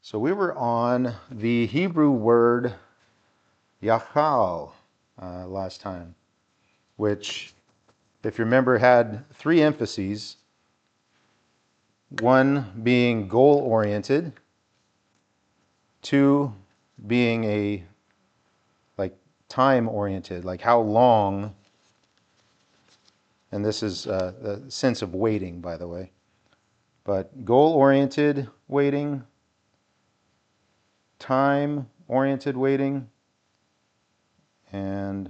So we were on the Hebrew word yachal last time, which, if you remember, had three emphases. One being goal-oriented, two being like time-oriented, like how long, and this is the sense of waiting, by the way, but goal-oriented waiting, time-oriented waiting, and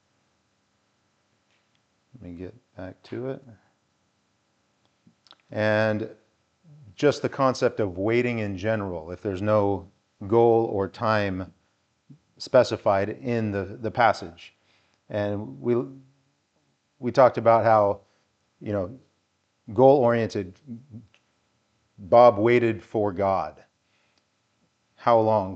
let me get back to it. And just the concept of waiting in general, if there's no goal or time specified in the passage. And we talked about how, goal-oriented, Bob waited for God. How long?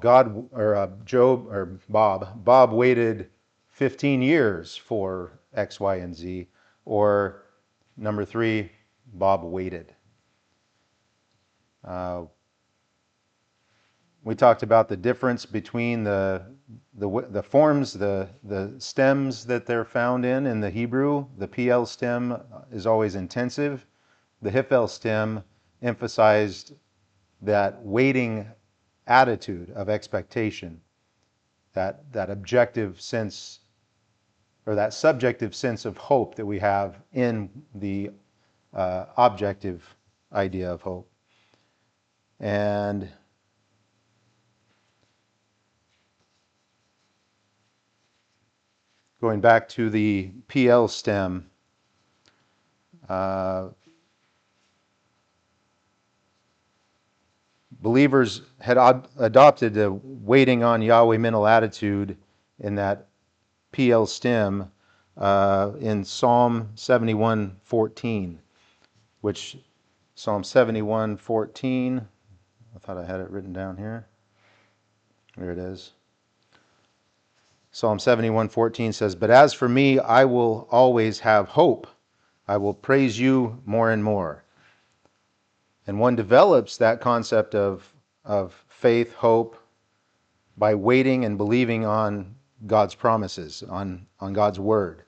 Bob waited 15 years for X, Y, and Z. Or number three, Bob waited. We talked about the difference between the forms, the stems that they're found in the Hebrew. The PL stem is always intensive. The Hifel stem emphasized that waiting attitude of expectation, that objective sense, or that subjective sense of hope that we have in the objective idea of hope. And going back to the PL stem, believers had adopted a waiting on Yahweh mental attitude in that PL stem in Psalm 71:14, which Psalm 71:14, I thought I had it written down here. There it is. Psalm 71:14 says, "But as for me, I will always have hope. I will praise you more and more." And one develops that concept of faith, hope, by waiting and believing on God's promises, on God's word.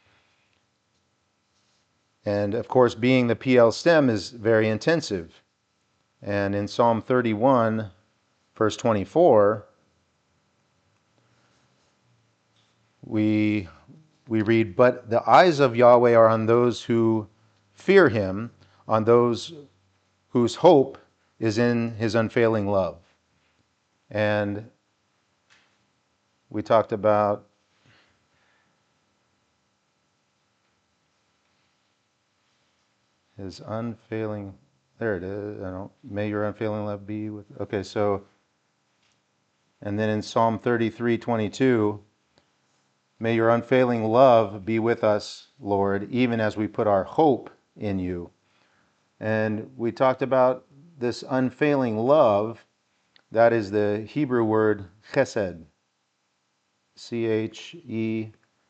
And of course, being the PL stem is very intensive. And in Psalm 31, verse 24, we read, "But the eyes of Yahweh are on those who fear him, on those whose hope is in his unfailing love." And we talked about his unfailing, there it is, may your unfailing love be with, okay, so, and then in Psalm 33:22, "May your unfailing love be with us, Lord, even as we put our hope in you." And we talked about this unfailing love. That is the Hebrew word chesed, Chesed,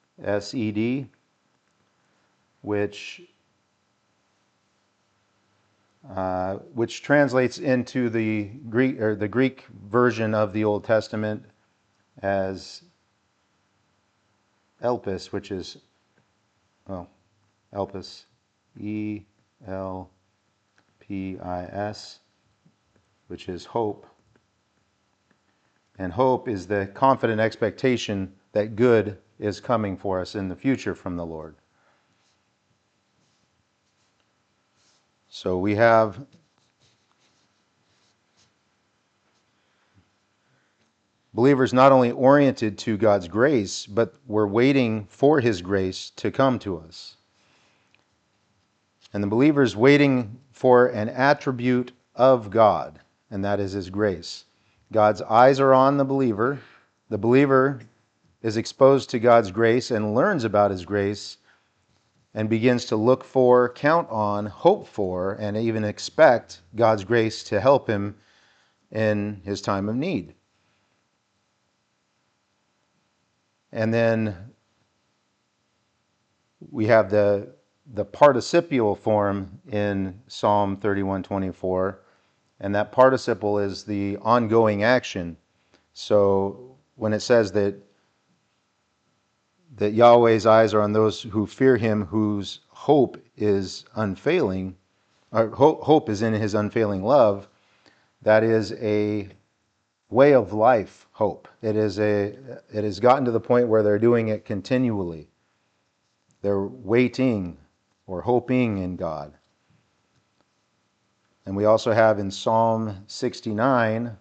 which translates into the Greek version of the Old Testament as elpis, which is elpis, ELPIS, which is hope. And hope is the confident expectation that good is coming for us in the future from the Lord. So we have believers not only oriented to God's grace, but we're waiting for his grace to come to us. And the believer's waiting for an attribute of God, and that is his grace. God's eyes are on the believer. The believer is exposed to God's grace and learns about his grace and begins to look for, count on, hope for, and even expect God's grace to help him in his time of need. And then we have the participial form in Psalm 31:24, And that participle is the ongoing action. So when it says that Yahweh's eyes are on those who fear him, whose hope is unfailing, or hope is in his unfailing love, that is a way of life hope. It has gotten to the point where they're doing it continually. They're waiting or hoping in God. And we also have in Psalm 69,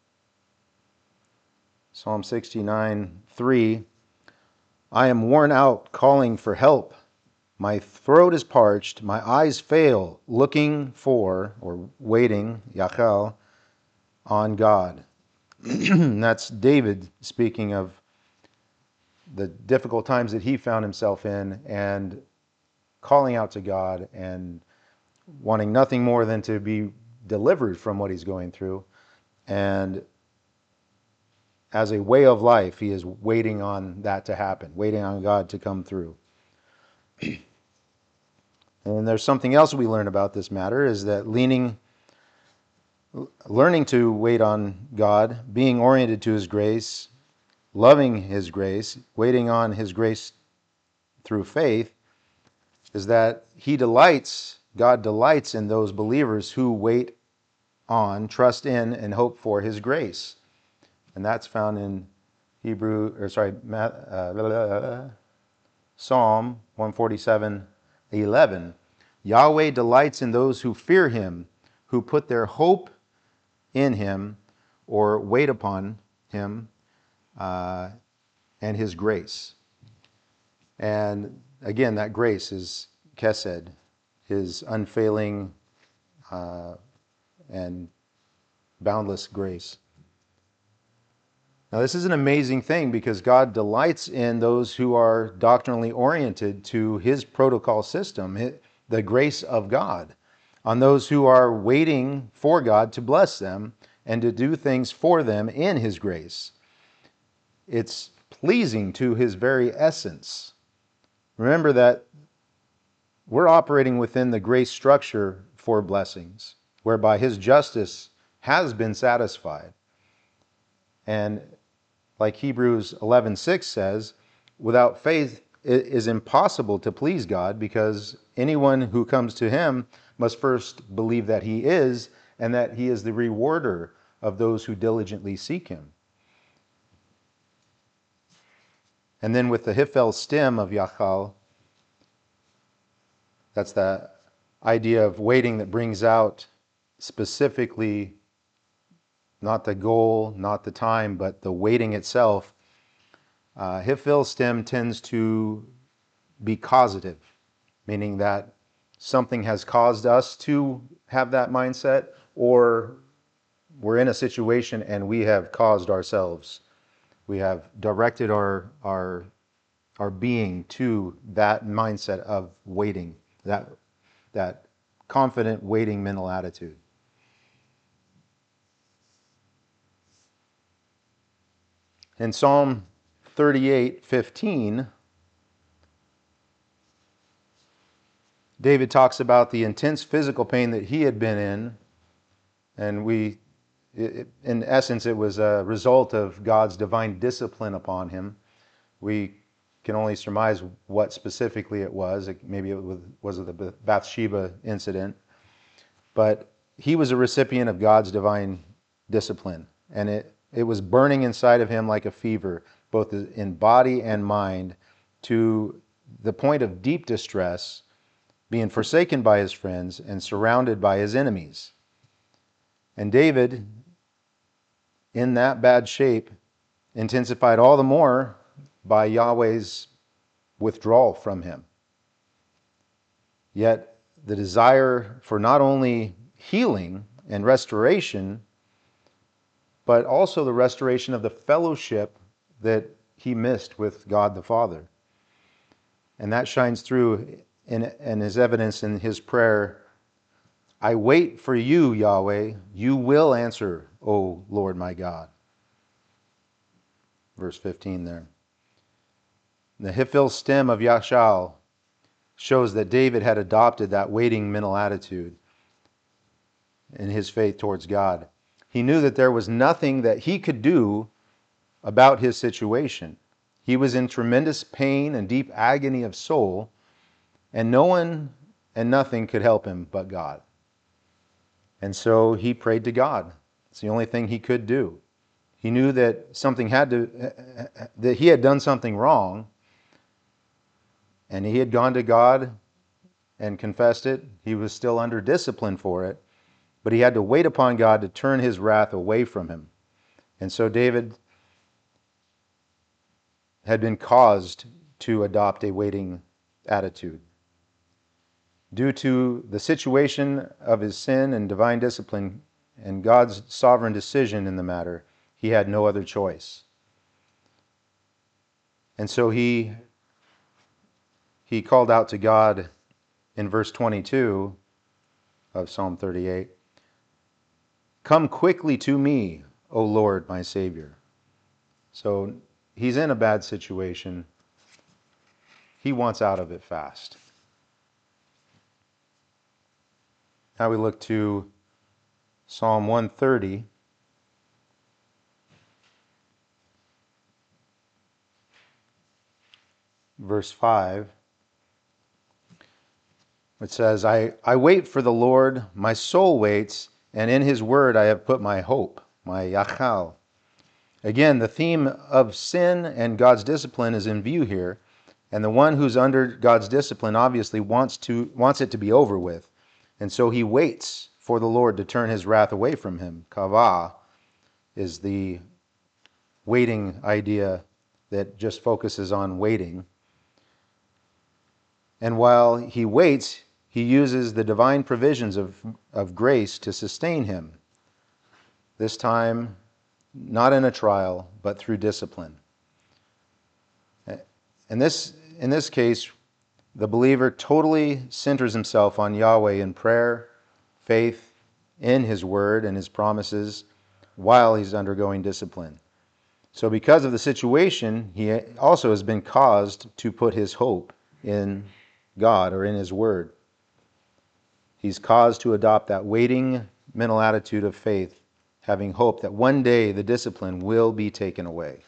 3, I am worn out calling for help. My throat is parched, my eyes fail, looking for, or waiting, Yachal, on God. That's David speaking of the difficult times that he found himself in and calling out to God and wanting nothing more than to be delivered from what he's going through. And as a way of life, he is waiting on that to happen, waiting on God to come through. And there's something else we learn about this matter, is that learning to wait on God, being oriented to his grace, loving his grace, waiting on his grace through faith, is that God delights in those believers who wait on, trust in, and hope for his grace. And that's found in Psalm 147:11. Yahweh delights in those who fear him, who put their hope in him or wait upon him and his grace. And again, that grace is Chesed, his unfailing and boundless grace. Now, this is an amazing thing because God delights in those who are doctrinally oriented to his protocol system, the grace of God, on those who are waiting for God to bless them and to do things for them in his grace. It's pleasing to his very essence. Remember that we're operating within the grace structure for blessings, whereby his justice has been satisfied. And like Hebrews 11:6 says, without faith it is impossible to please God, because anyone who comes to him must first believe that he is, and that he is the rewarder of those who diligently seek him. And then with the Hiphel stem of Yachal, that's the idea of waiting that brings out specifically not the goal, not the time, but the waiting itself. Hiphel stem tends to be causative, meaning that something has caused us to have that mindset, or we're in a situation and we have caused ourselves. We have directed our being to that mindset of waiting, that confident waiting mental attitude. In Psalm 38:15, David talks about the intense physical pain that he had been in, and in essence, it was a result of God's divine discipline upon him. We can only surmise what specifically it was. Maybe it was the Bathsheba incident. But he was a recipient of God's divine discipline, and it was burning inside of him like a fever, both in body and mind, to the point of deep distress, being forsaken by his friends and surrounded by his enemies. And David, in that bad shape, intensified all the more by Yahweh's withdrawal from him. Yet the desire for not only healing and restoration, but also the restoration of the fellowship that he missed with God the Father. And that shines through and is evidence in his prayer, I wait for you, Yahweh. You will answer, O Lord my God. Verse 15 there. The Hiphil stem of Yachal shows that David had adopted that waiting mental attitude. in his faith towards God. He knew that there was nothing that he could do about his situation. He was in tremendous pain and deep agony of soul, and no one and nothing could help him but God. And so he prayed to God. It's the only thing he could do. He knew that that he had done something wrong, and he had gone to God and confessed it. He was still under discipline for it, but he had to wait upon God to turn his wrath away from him. And so David had been caused to adopt a waiting attitude. Due to the situation of his sin and divine discipline and God's sovereign decision in the matter, he had no other choice. And so he called out to God in verse 22 of Psalm 38, "Come quickly to me, O Lord, my Savior." So he's in a bad situation. He wants out of it fast. Now we look to Psalm 130. Verse 5. It says, I wait for the Lord, my soul waits, and in his word I have put my hope, my yachal. Again, the theme of sin and God's discipline is in view here, and the one who's under God's discipline obviously wants it to be over with. And so he waits for the Lord to turn his wrath away from him. Kavah is the waiting idea that just focuses on waiting. And while he waits, he uses the divine provisions of grace to sustain him. This time, not in a trial, but through discipline. In this case, the believer totally centers himself on Yahweh in prayer, faith, in his word and his promises while he's undergoing discipline. So because of the situation, he also has been caused to put his hope in God or in his word. He's caused to adopt that waiting mental attitude of faith, having hope that one day the discipline will be taken away.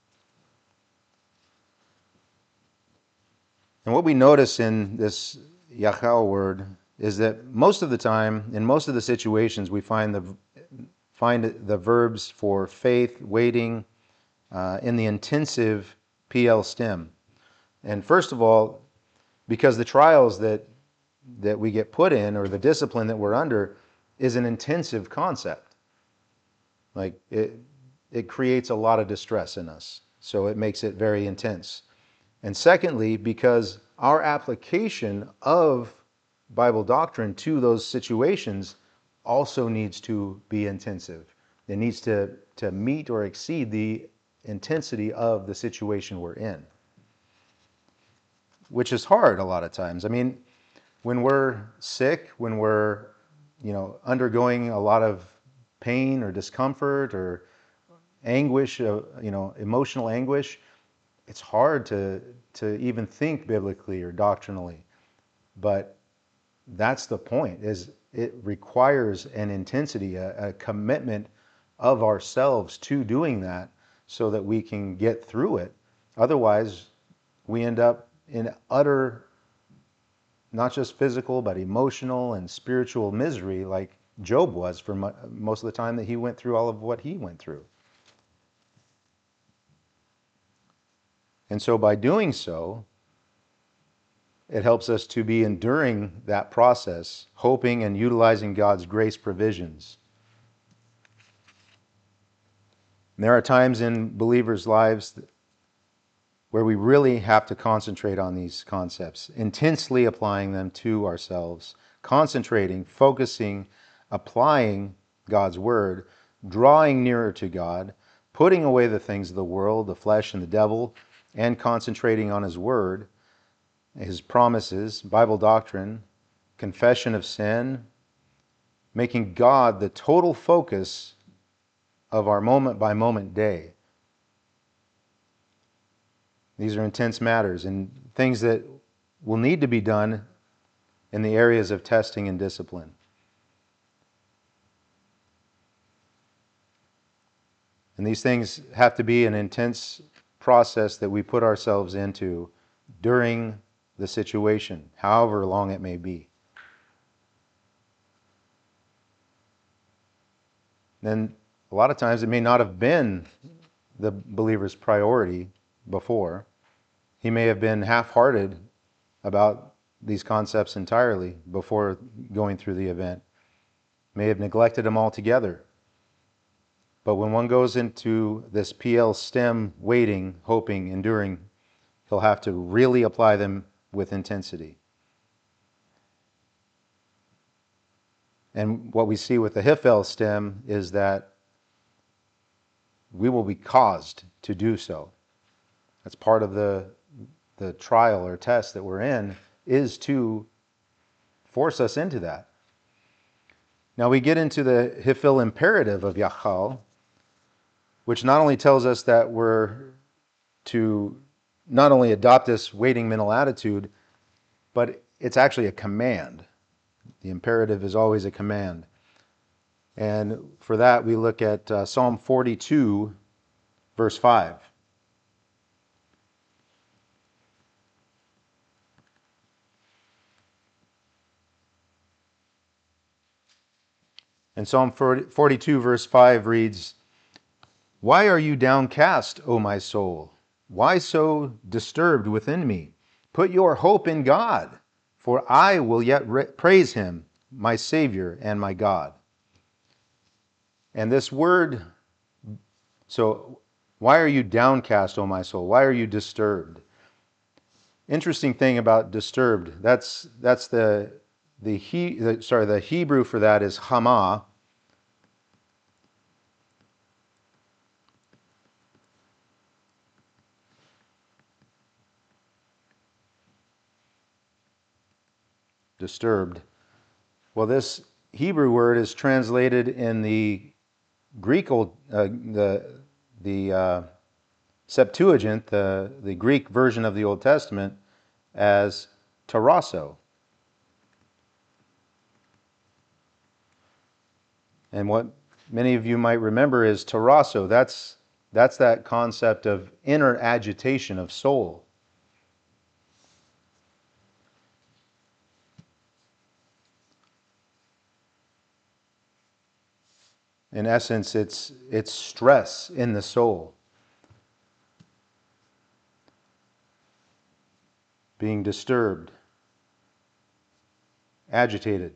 And what we notice in this Yachal word is that most of the time, in most of the situations, we find the verbs for faith, waiting, in the intensive PL stem. And first of all, because the trials that we get put in, or the discipline that we're under, is an intensive concept. Like it creates a lot of distress in us. So it makes it very intense. And secondly, because our application of Bible doctrine to those situations also needs to be intensive. It needs to meet or exceed the intensity of the situation we're in, which is hard a lot of times. I mean, when we're sick, when we're undergoing a lot of pain or discomfort or anguish, emotional anguish, it's hard to even think biblically or doctrinally. But that's the point, is it requires an intensity, a commitment of ourselves to doing that so that we can get through it. Otherwise, we end up in utter, not just physical, but emotional and spiritual misery like Job was for most of the time that he went through all of what he went through. And so by doing so, it helps us to be enduring that process, hoping and utilizing God's grace provisions. And there are times in believers' lives where we really have to concentrate on these concepts, intensely applying them to ourselves, concentrating, focusing, applying God's word, drawing nearer to God, putting away the things of the world, the flesh and the devil, and concentrating on his word, his promises, Bible doctrine, confession of sin, making God the total focus of our moment-by-moment day. These are intense matters and things that will need to be done in the areas of testing and discipline. And these things have to be an intense process that we put ourselves into during the situation, however long it may be. Then a lot of times it may not have been the believer's priority before. He may have been half-hearted about these concepts entirely before going through the event. May have neglected them altogether. But when one goes into this PL STEM, waiting, hoping, enduring, he'll have to really apply them with intensity. And what we see with the HIFL STEM is that we will be caused to do so. That's part of the trial or test that we're in, is to force us into that. Now we get into the HIFL imperative of Yachal, which not only tells us that we're to not only adopt this waiting mental attitude, but it's actually a command. The imperative is always a command. And for that, we look at Psalm 42, verse 5. And Psalm 42, verse 5 reads, "Why are you downcast, O my soul? Why so disturbed within me? Put your hope in God, for I will yet praise him, my Savior and my God." And this word, so why are you downcast, O my soul? Why are you disturbed? Interesting thing about disturbed, that's the Hebrew for that is hama. Disturbed. Well, this Hebrew word is translated in the Greek the Septuagint, the Greek version of the Old Testament, as tarasso. And what many of you might remember is tarasso. That's that concept of inner agitation of soul. In essence, it's stress in the soul. Being disturbed, agitated.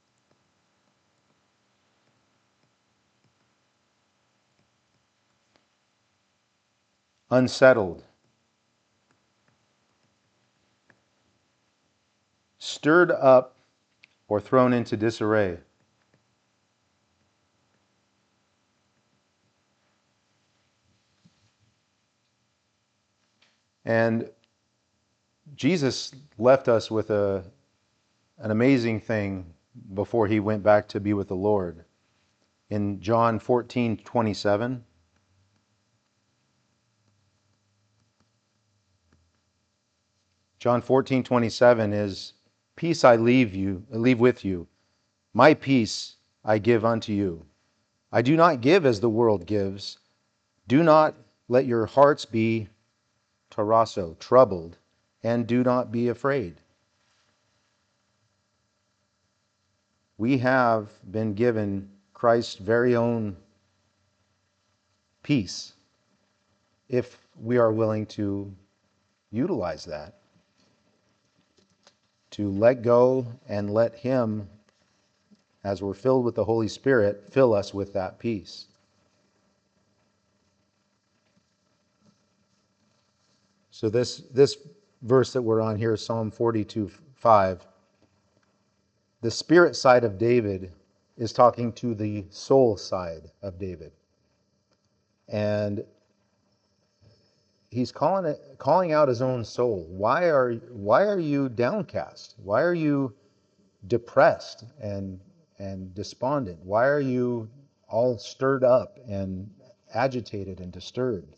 Unsettled. Stirred up or thrown into disarray. And Jesus left us with an amazing thing before he went back to be with the Lord. In John 14:27, John 14:27 is, "Peace I leave with you. My peace I give unto you. I do not give as the world gives. Do not let your hearts be tarasso, troubled, and do not be afraid." We have been given Christ's very own peace if we are willing to utilize that, to let go and let him, as we're filled with the Holy Spirit, fill us with that peace. So this verse that we're on here, Psalm 42:5, the spirit side of David is talking to the soul side of David. And he's calling out his own soul. Why are you downcast? Why are you depressed and despondent? Why are you all stirred up and agitated and disturbed?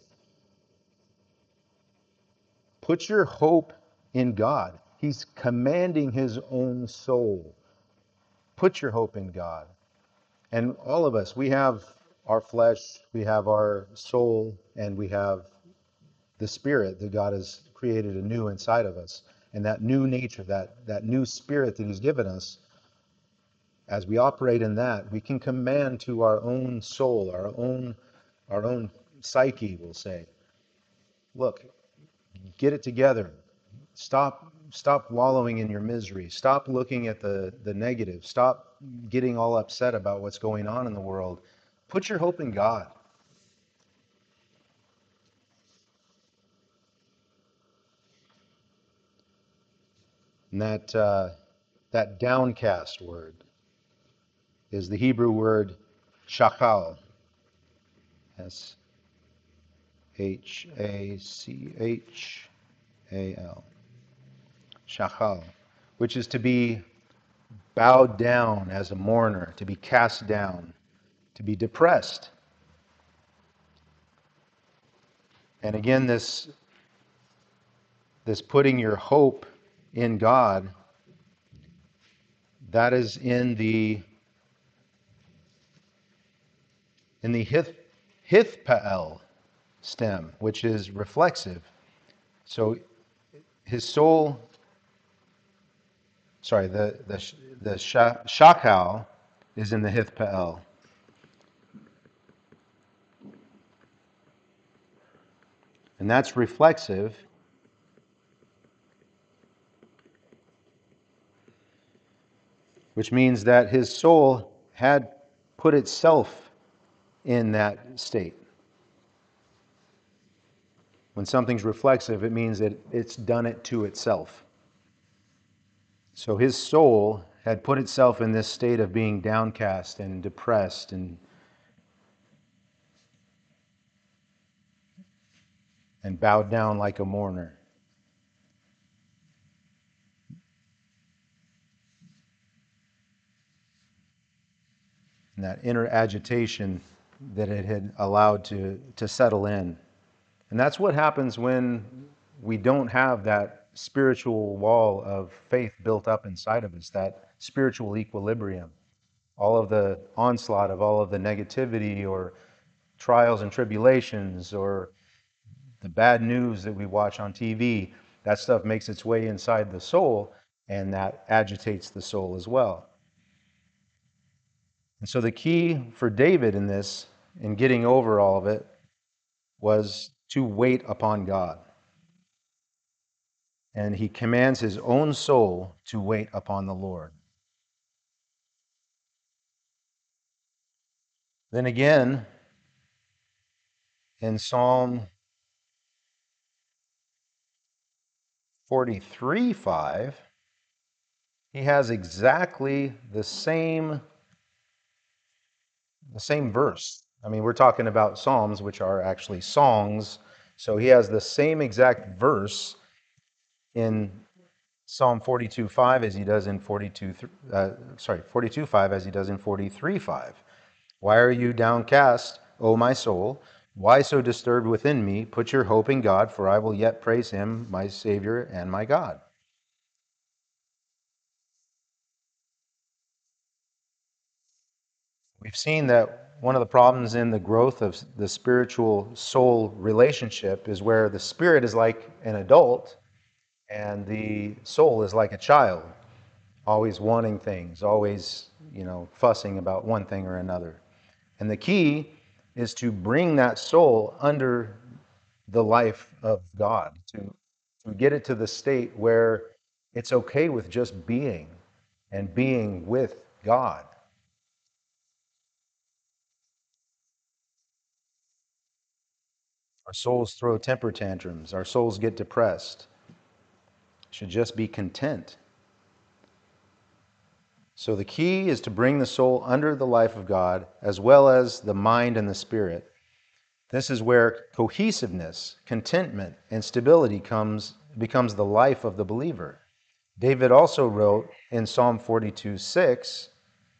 Put your hope in God. He's commanding his own soul. Put your hope in God. And all of us, we have our flesh, we have our soul, and we have the spirit that God has created anew inside of us. And that new nature, that new spirit that He's given us, as we operate in that, we can command to our own soul, our own psyche, we'll say, look, get it together. Stop wallowing in your misery. Stop looking at the negative. Stop getting all upset about what's going on in the world. Put your hope in God. And that downcast word is the Hebrew word shachal. Shachal. Shachal. Which is to be bowed down as a mourner, to be cast down, to be depressed. And again, this putting your hope in God, that is in the hithpael stem, which is reflexive. So his soul, sorry, the shakal is in the hithpael. And that's reflexive. Which means that his soul had put itself in that state. When something's reflexive, it means that it's done it to itself. So his soul had put itself in this state of being downcast and depressed and bowed down like a mourner. And that inner agitation that it had allowed to settle in. And that's what happens when we don't have that spiritual wall of faith built up inside of us, that spiritual equilibrium. All of the onslaught of all of the negativity or trials and tribulations or the bad news that we watch on TV, that stuff makes its way inside the soul, and that agitates the soul as well. And so the key for David in this, in getting over all of it, was to wait upon God. And he commands his own soul to wait upon the Lord. Then again, in Psalm 43:5, he has exactly the same verse. I mean, we're talking about Psalms, which are actually songs. So he has the same exact verse in Psalm 42:5 as he does in 42:5 as he does in 43:5. Why are you downcast, O my soul? Why so disturbed within me? Put your hope in God, for I will yet praise him, my Savior and my God. We've seen that one of the problems in the growth of the spiritual soul relationship is where the spirit is like an adult and the soul is like a child, always wanting things, always, fussing about one thing or another. And the key is to bring that soul under the life of God, to get it to the state where it's okay with just being and being with God. Our souls throw temper tantrums. Our souls get depressed. Should just be content. So the key is to bring the soul under the life of God as well as the mind and the spirit. This is where cohesiveness, contentment, and stability becomes the life of the believer. David also wrote in Psalm 42:6,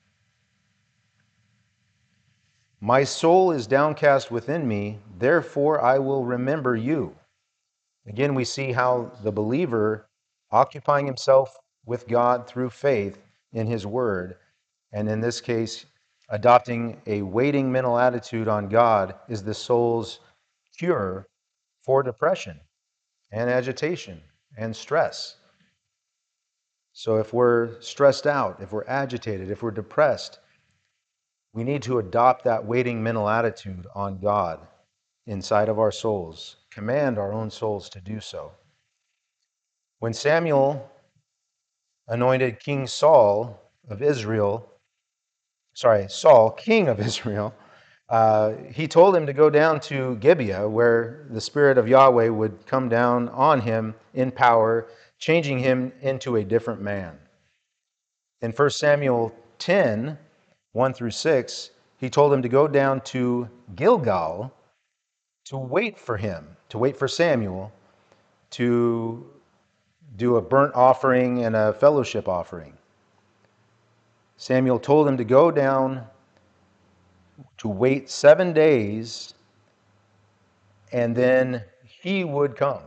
"My soul is downcast within me, therefore I will remember you." Again, we see how the believer occupying himself with God through faith in his word, and in this case, Adopting a waiting mental attitude on God is the soul's cure for depression and agitation and stress. So if we're stressed out, if we're agitated, if we're depressed, we need to adopt that waiting mental attitude on God inside of our souls, command our own souls to do so. When Samuel anointed King Saul of Israel, Saul, king of Israel, he told him to go down to Gibeah, where the Spirit of Yahweh would come down on him in power, changing him into a different man. In 1 Samuel 10, 1 through 6, he told him to go down to Gilgal to wait for him, to wait for Samuel to do a burnt offering and a fellowship offering. Samuel told him to go down to wait 7 days, and then he would come.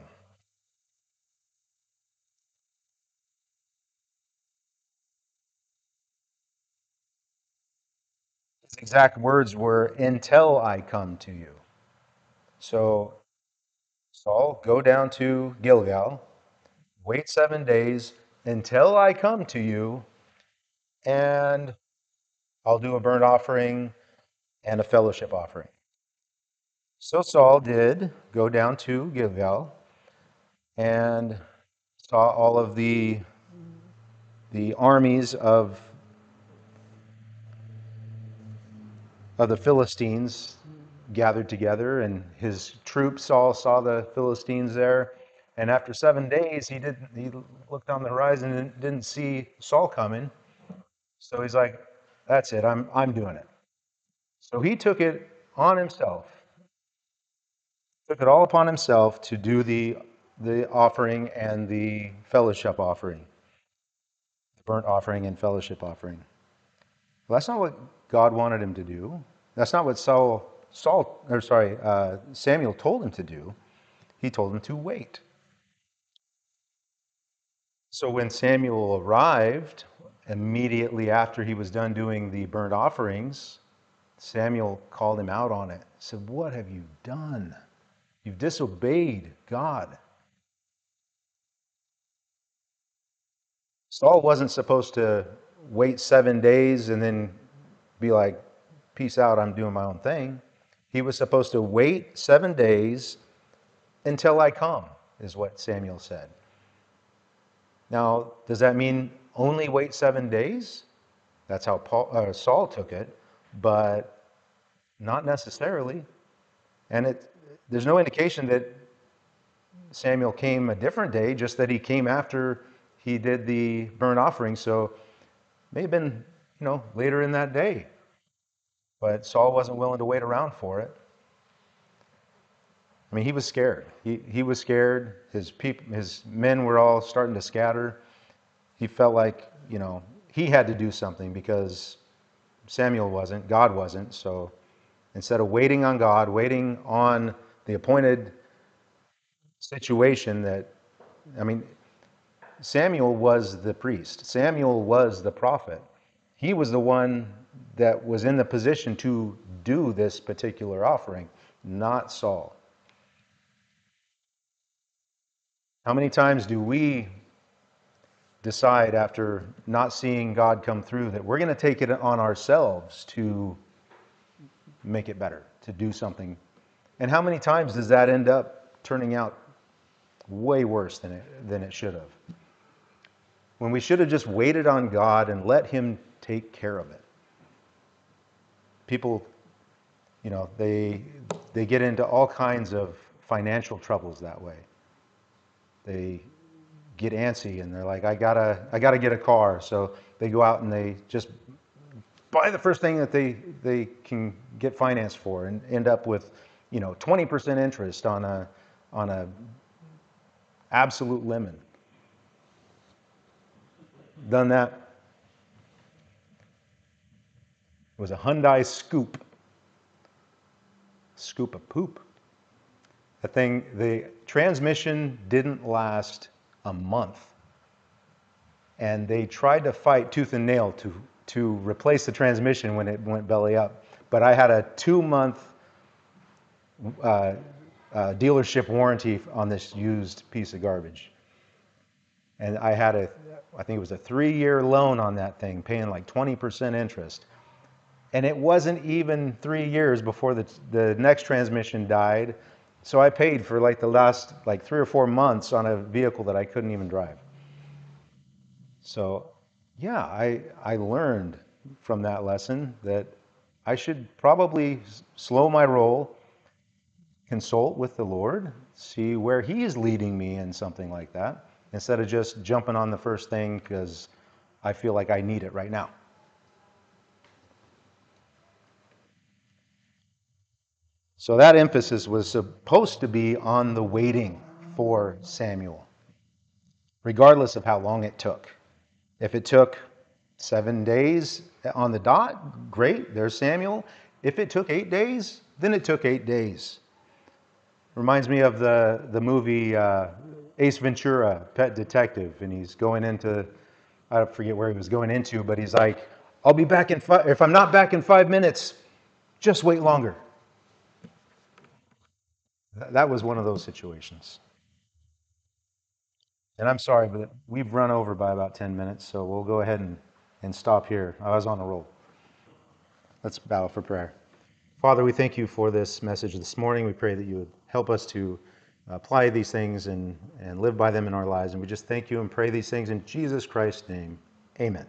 His exact words were, "Until I come to you." So, Saul, go down to Gilgal, wait 7 days until I come to you, and I'll do a burnt offering and a fellowship offering. So Saul did go down to Gilgal and saw all of the armies of the Philistines gathered together, and his troops all saw the Philistines there. And after 7 days, he looked on the horizon and didn't see Saul coming. So he's like, "That's it. I'm doing it." So he took it on himself, took it all upon himself to do the offering and the fellowship offering, the burnt offering and fellowship offering. Well, that's not what God wanted him to do. That's not what Samuel told him to do. He told him to wait. So when Samuel arrived, immediately after he was done doing the burnt offerings, Samuel called him out on it. He said, "What have you done? You've disobeyed God." Saul wasn't supposed to wait 7 days and then be like, "Peace out, I'm doing my own thing." He was supposed to wait 7 days until I come, is what Samuel said. Now, does that mean only wait 7 days? That's how Saul took it, but not necessarily. And there's no indication that Samuel came a different day, just that he came after he did the burnt offering. So it may have been, later in that day. But Saul wasn't willing to wait around for it. I mean, he was scared. He was scared. His men were all starting to scatter. He felt like, he had to do something because Samuel wasn't, God wasn't. So instead of waiting on God, waiting on the appointed situation I mean, Samuel was the priest. Samuel was the prophet. He was the one that was in the position to do this particular offering, not Saul. How many times do we decide after not seeing God come through that we're going to take it on ourselves to make it better, to do something? And how many times does that end up turning out way worse than it should have? When we should have just waited on God and let Him take care of it. People, they get into all kinds of financial troubles that way. They get antsy and they're like, I gotta get a car. So they go out and they just buy the first thing that they can get finance for and end up with 20% interest on a absolute lemon. Done that. It was a Hyundai scoop of poop. The transmission didn't last a month, and they tried to fight tooth and nail to replace the transmission when it went belly up. But I had a 2-month dealership warranty on this used piece of garbage. And I had I think it was a 3-year loan on that thing, paying like 20% interest. And it wasn't even 3 years before the next transmission died. So I paid for like the last like 3 or 4 months on a vehicle that I couldn't even drive. So yeah, I learned from that lesson that I should probably slow my roll, consult with the Lord, see where He is leading me in something like that, instead of just jumping on the first thing because I feel like I need it right now. So that emphasis was supposed to be on the waiting for Samuel, regardless of how long it took. If it took 7 days on the dot, great, there's Samuel. If it took 8 days, then it took 8 days. Reminds me of the movie Ace Ventura, Pet Detective, and he's going into, I forget where he was going into, but he's like, I'll be back in if I'm not back in 5 minutes, just wait longer. That was one of those situations. And I'm sorry, but we've run over by about 10 minutes, so we'll go ahead and stop here. I was on a roll. Let's bow for prayer. Father, we thank you for this message this morning. We pray that you would help us to apply these things and live by them in our lives. And we just thank you and pray these things in Jesus Christ's name. Amen.